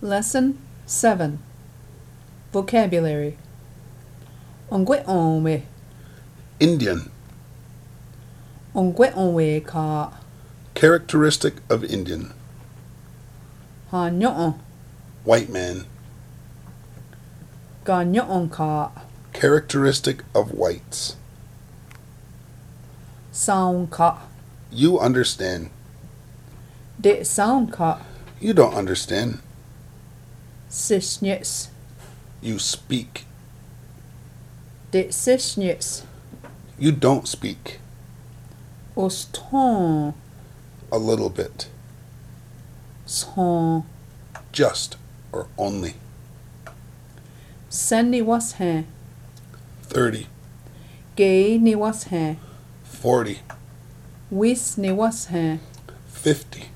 Lesson 7. Vocabulary. Ongwe onwe. Indian. Ongwe onwe ka. Characteristic of Indian. Ha nyo'on. White man. Ga nyo'on ka. Characteristic of whites. Sound ka. You understand. De sound ka. You don't understand. Sishnyets. You speak. De sishnyets. You don't speak. Oston. A little bit. Son. Just or only. Sen ni was hen. 30. Gay ni was hen. 40. Wis ni was hen. 50.